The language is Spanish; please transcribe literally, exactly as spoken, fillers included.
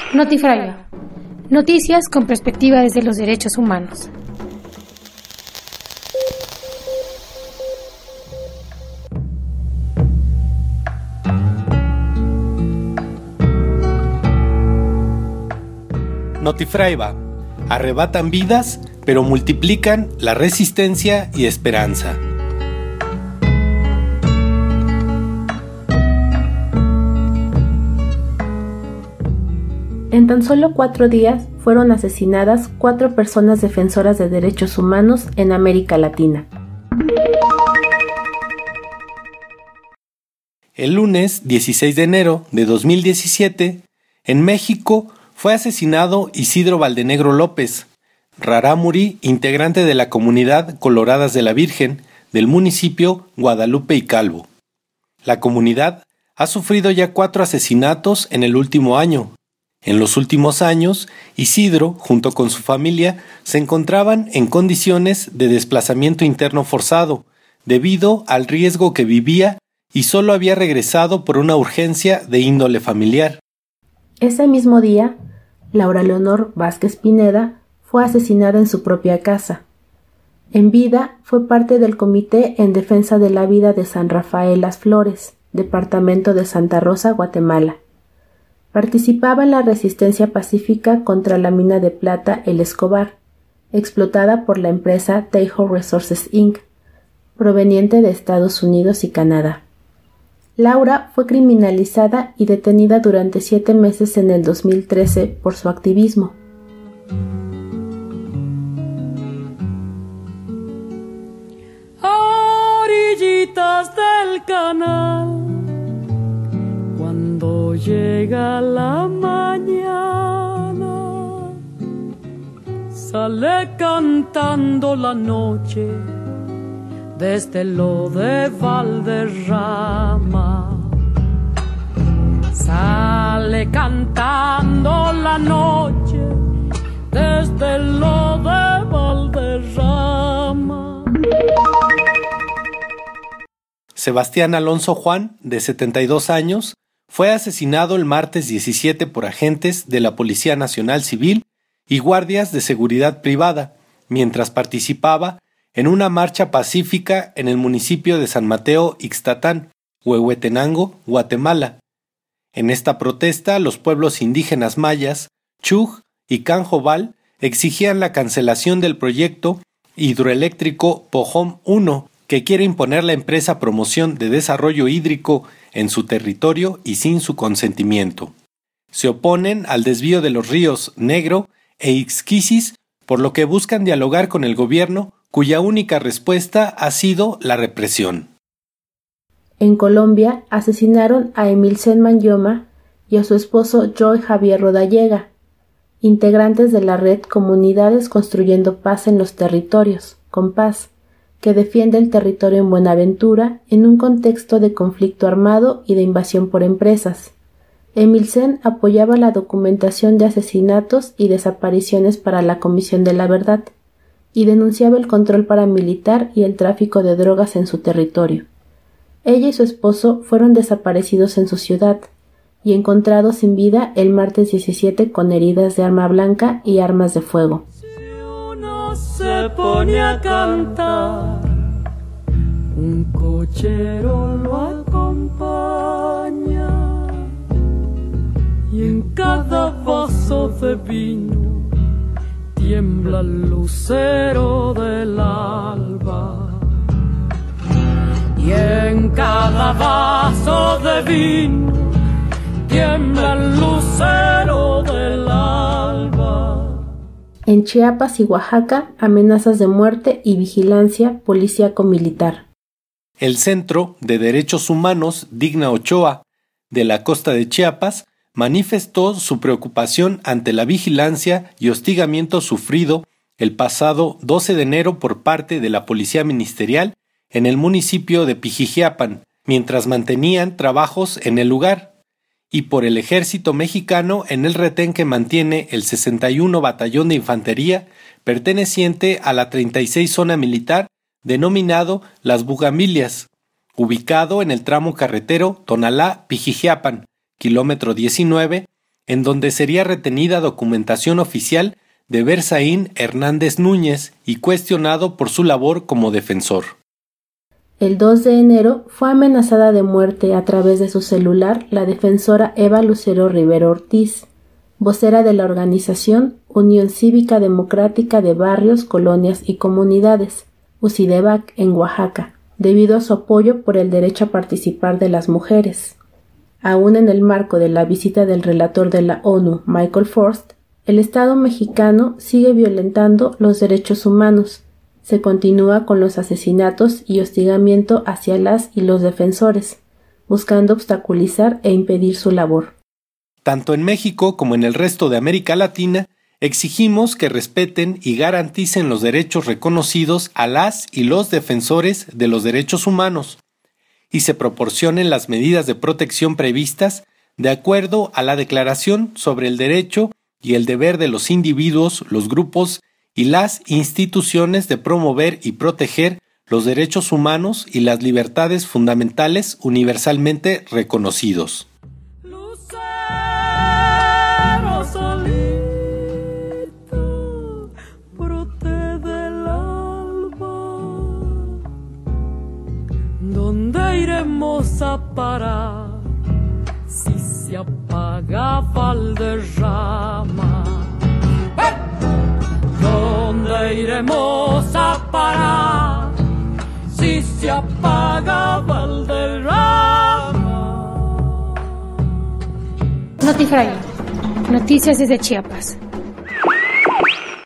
Notifraiva. Noticias con perspectiva desde los derechos humanos. Notifraiva. Arrebatan vidas, pero multiplican la resistencia y esperanza. En tan solo cuatro días fueron asesinadas cuatro personas defensoras de derechos humanos en América Latina. El lunes dieciséis de enero de dos mil diecisiete, en México fue asesinado Isidro Valdenegro López, rarámuri, integrante de la comunidad Coloradas de la Virgen del municipio Guadalupe y Calvo. La comunidad ha sufrido ya cuatro asesinatos en el último año. En los últimos años, Isidro, junto con su familia, se encontraban en condiciones de desplazamiento interno forzado, debido al riesgo que vivía y solo había regresado por una urgencia de índole familiar. Ese mismo día, Laura Leonor Vázquez Pineda fue asesinada en su propia casa. En vida, fue parte del Comité en Defensa de la Vida de San Rafael Las Flores, departamento de Santa Rosa, Guatemala. Participaba en la resistencia pacífica contra la mina de plata El Escobar, explotada por la empresa Tahoe Resources incorporated, proveniente de Estados Unidos y Canadá. Laura fue criminalizada y detenida durante siete meses en el dos mil trece por su activismo. A orillitas del canal, cuando llega la mañana, sale cantando la noche desde lo de Valderrama. Sale cantando la noche desde lo de Valderrama. Sebastián Alonso Juan, de setenta y dos años, fue asesinado el martes diecisiete por agentes de la Policía Nacional Civil y guardias de seguridad privada, mientras participaba en una marcha pacífica en el municipio de San Mateo Ixtatán, Huehuetenango, Guatemala. En esta protesta, los pueblos indígenas mayas, Chuj y Canjobal, exigían la cancelación del proyecto hidroeléctrico Pojón uno, que quiere imponer la empresa Promoción de Desarrollo Hídrico en su territorio y sin su consentimiento. Se oponen al desvío de los ríos Negro e Ixquisis, por lo que buscan dialogar con el gobierno, cuya única respuesta ha sido la represión. En Colombia asesinaron a Emilcén Manyoma y a su esposo Joy Javier Rodallega, integrantes de la red Comunidades Construyendo Paz en los Territorios, Compaz, que defiende el territorio en Buenaventura en un contexto de conflicto armado y de invasión por empresas. Emilcén apoyaba la documentación de asesinatos y desapariciones para la Comisión de la Verdad y denunciaba el control paramilitar y el tráfico de drogas en su territorio. Ella y su esposo fueron desaparecidos en su ciudad y encontrados sin vida el martes diecisiete con heridas de arma blanca y armas de fuego. Si uno se pone a cantar, un cochero lo acompaña, y en cada vaso de vino tiembla el lucero del alba, y en cada vaso de vino tiembla el lucero del alba. En Chiapas y Oaxaca, amenazas de muerte y vigilancia policíaco-militar. El Centro de Derechos Humanos Digna Ochoa, de la costa de Chiapas, manifestó su preocupación ante la vigilancia y hostigamiento sufrido el pasado doce de enero por parte de la Policía Ministerial en el municipio de Pijijiapan, mientras mantenían trabajos en el lugar, y por el ejército mexicano en el retén que mantiene el sesenta y uno Batallón de Infantería, perteneciente a la treinta y seis Zona Militar, denominado Las Bugambilias, ubicado en el tramo carretero Tonalá-Pijijiapan, kilómetro diecinueve, en donde sería retenida documentación oficial de Berzaín Hernández Núñez y cuestionado por su labor como defensor. El dos de enero fue amenazada de muerte a través de su celular la defensora Eva Lucero Rivero Ortiz, vocera de la organización Unión Cívica Democrática de Barrios, Colonias y Comunidades, UCIDEBAC, en Oaxaca, debido a su apoyo por el derecho a participar de las mujeres. Aún en el marco de la visita del relator de la ONU, Michael Forst, el Estado mexicano sigue violentando los derechos humanos. Se continúa con los asesinatos y hostigamiento hacia las y los defensores, buscando obstaculizar e impedir su labor. Tanto en México como en el resto de América Latina, exigimos que respeten y garanticen los derechos reconocidos a las y los defensores de los derechos humanos y se proporcionen las medidas de protección previstas de acuerdo a la Declaración sobre el Derecho y el Deber de los Individuos, los grupos y las instituciones de promover y proteger los derechos humanos y las libertades fundamentales universalmente reconocidos. ¿Dónde iremos a parar si se apaga Valderrama? ¡Eh! ¿Dónde iremos a parar si se apaga Valderrama? Notifray, noticias desde Chiapas.